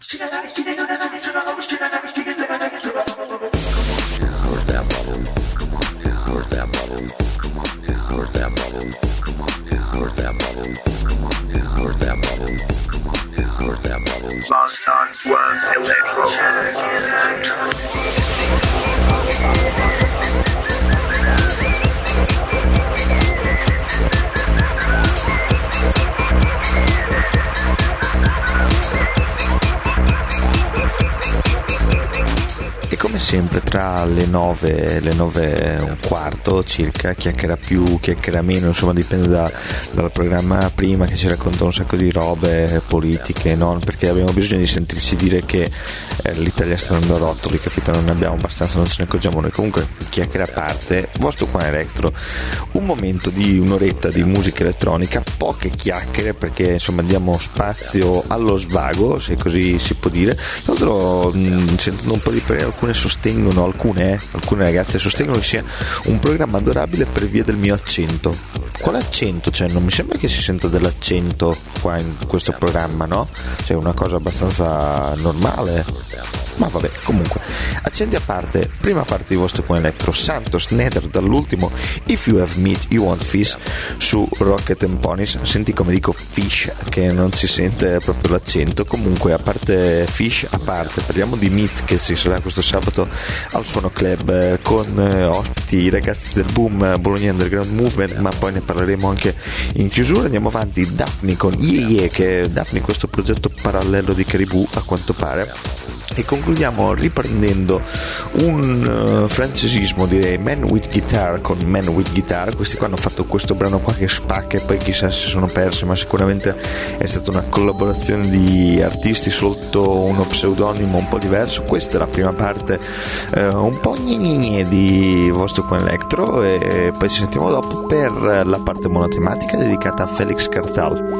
Come sempre tra le 9 e un quarto circa, chiacchiera più, chiacchiera meno, insomma dipende dal programma prima, che ci racconta un sacco di robe politiche, non perché abbiamo bisogno di sentirci dire che l'Italia sta andando a rotoli, capito? Non ne abbiamo abbastanza, non ce ne accorgiamo noi. Comunque chiacchiera a parte, vostro qua Electro, un momento di un'oretta di musica elettronica, poche chiacchiere perché insomma diamo spazio allo svago, se così si può dire. Tra l'altro sentendo un po' di parere, alcune ragazze sostengono che sia un programma adorabile per via del mio accento. Quale accento? Cioè non mi sembra che si senta dell'accento qua in questo programma, no? Cioè una cosa abbastanza normale. Ma vabbè, comunque, accenti a parte, prima parte di vostro con Electro, Santos Nether dall'ultimo If You Have Meat You Want Fish su Rocket and Ponies. Senti come dico fish, che non si sente proprio l'accento. Comunque, a parte fish, a parte, parliamo di Meat, che ci sarà questo sabato al Suono Club con ospiti i ragazzi del Boom Bologna Underground Movement, ma poi ne parleremo anche in chiusura. Andiamo avanti, Daphne con Yeah, che è Daphne, questo progetto parallelo di Caribou a quanto pare. E concludiamo riprendendo un francesismo, direi, Man with Guitar con Man with Guitar. Questi qua hanno fatto questo brano qua che spacca e poi chissà se sono persi, ma sicuramente è stata una collaborazione di artisti sotto uno pseudonimo un po' diverso. Questa è la prima parte un po' gni di vostro con Electro, e poi ci sentiamo dopo per la parte monotematica dedicata a Felix Cartal.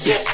Yeah.